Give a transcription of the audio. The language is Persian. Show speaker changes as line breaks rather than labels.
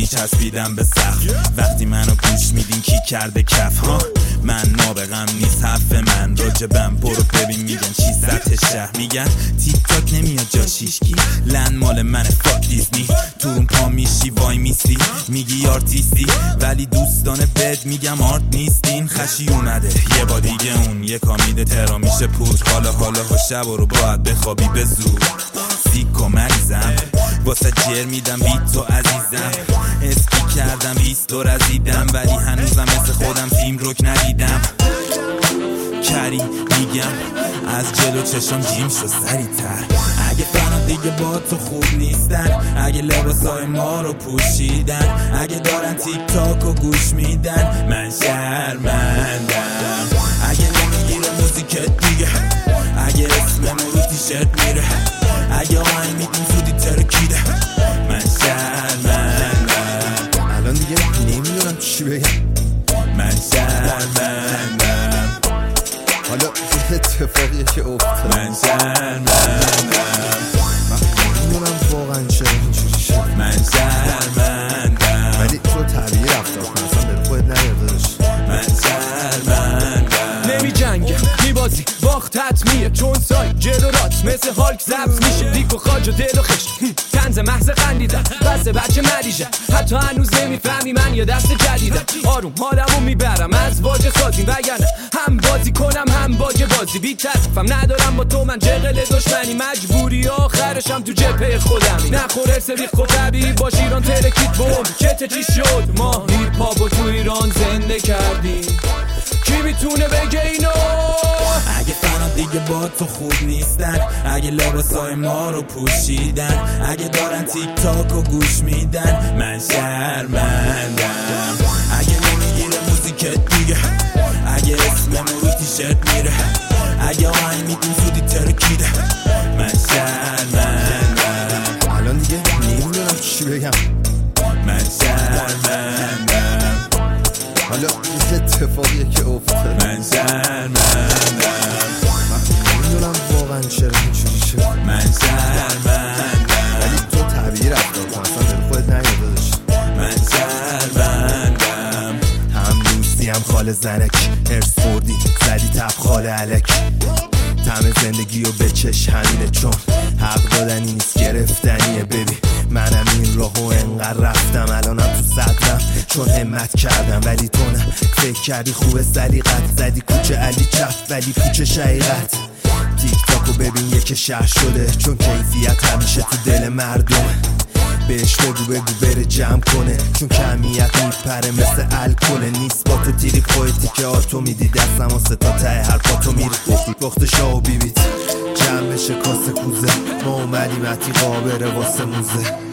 میچسبیدم به سقف. وقتی منو گوش میدین کی کرده کف ها، من نابغم نیست حرف من راجبم. برو ببین میگن چی سطح شهر، میگن تیک تاک نمیاد جا شیشکی، لن مال من فاک دیزنی. تو اون پا میشی وای میسی میگی آرتیستی، ولی دوستان بد میگم آرت نیستین. خشی اومده یه با دیگه اون یه کامیده ترا میشه پود. حالا ها شب رو باید بخوابی به زور. سیک و مریضم واسه جر میدم بیت تو عزیزم. اسکی کردم 20 دور رزیدم، ولی هنوزم مثل خودم تیم رک ندیدم. کری میگم از جلو چشم جیم شو سریع‌تر. اگه فنا دیگه با تو خوب نیستن، اگه لباسای ما رو پوشیدن، اگه دارن تیک تاک و گوش میدن، من شرمندم. اگه نمیگیره موزیکت دیگه، اگه اسمم رو تیشرت میره، اگه آهنگ میدیم زودی ترکیده، من شرمندم.
الان دیگه نمیدونم چی بگم،
من شرمندم.
حالا چه اتفاقیه که افتاد،
من شرمندم.
من نمیدونم واقعا چرا اینجوری شد،
من شرمندم.
ولی تو طبیعی رفتار کن، اصلا به خودت نیادش.
من شرمندم.
نمی جنگم میبازی باخت حتمیه، چون سای جلو رات مثل هالک زبط میشه. دیک و خاج و دل و خشت تنز محض خندیدن، بس بچه مریجه حتی هنوز نمیفهمی من یه دست جدیدم. آروم حالمو میبرم از واجه سازیم، وگرنه هم بازی کنم هم باجه بازی. بی طرفم ندارم با تو من جغل دشمنی، مجبوری آخرشم تو جبهه خودمی. نخور سری خود طبیعی باش ایران ترکید بوم. چته چی شد ما هیپ هاپو تو ایران زنده کردیم، کی میتونه بگه اینو؟
اگه فنا دیگه با تو خوب نیستن، اگه لباسای ما رو پوشیدن، اگه دارن تیک تاک و گوش میدن، من شرمندم. اگه نمیگیره موزیکت دیگه، اگه اسمم رو تیشرت میره، اگه آهنگ میدیم زودی ترکیده، من شرمندم.
الان دیگه نمیدونم چی بگم،
من شرمندم.
حالا چه اتفاقیه که افتاد،
من شرمندم.
من نمیدونم واقعا چرا اینجوری شد،
من شرمندم.
ولی تو طبیعی رفتار کن، اصلا به خودت نیادش.
من شرمندم.
هم روسی هم خال زنک، ارس خوردی زدی تب خال علک. طعم زندگی و بچش همینه، چون حق دادنی نیست گرفتنیه. ببین منم این راهو انقدر رفتم، الانم تو صدرم چون همت کردم. ولی تو نه، فکر کردی خوبه سلیقت، زدی کوچه علی چپ ولی کوچه شقیقت. تیک تاکو ببین یک شهر شده، چون کیفیت همیشه تو دل مردمه. بهش بگو بره جمع کنه، چون کمیت میپره مثل الکل. نیست با تو تیری خودتی که آتو میدی، دستم و ستا ته هر پاتو میری. بخت شاه و بیبیت جمع بشه کاسه کوزه، ما اومدیم عتیقا بره واسه موزه.